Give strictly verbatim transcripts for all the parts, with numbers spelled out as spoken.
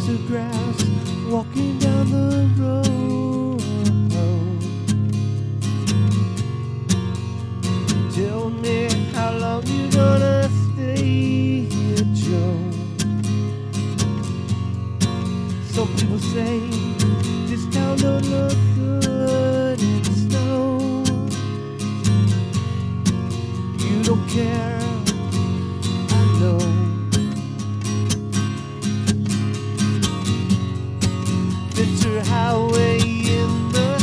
of grass walking down the road. Tell me how long you gonna stay here, Joe. Some people say this town don't look good in the snow. You don't care, I know. Ventura Highway in the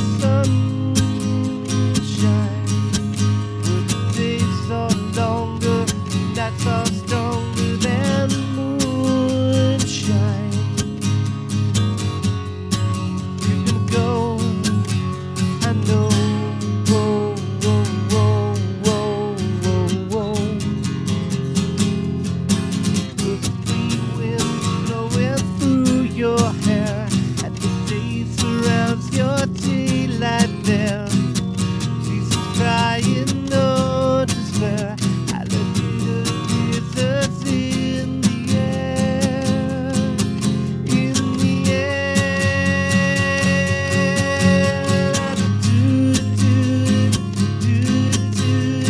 sunshine, but the days are longer, nights are stronger than moonshine. You're gonna go, I know. Whoa, whoa, whoa, whoa, whoa, whoa. With the wind blowing through your hair, surrounds your daylight there. Jesus crying, no despair. Alligator lizards in the air, in the air. Do, do, do, do,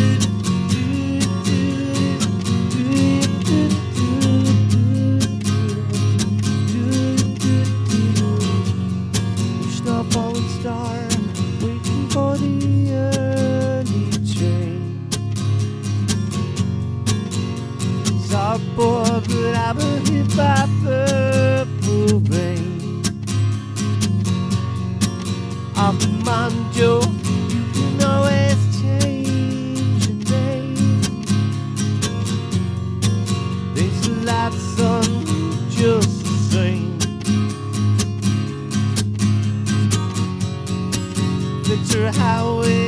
a falling star waiting for the early train. Sorry, boy, but I've been hit by purple rain. Up in Manjo, you can always change your name. Thanks a lot, son, just the same. Ventura Highway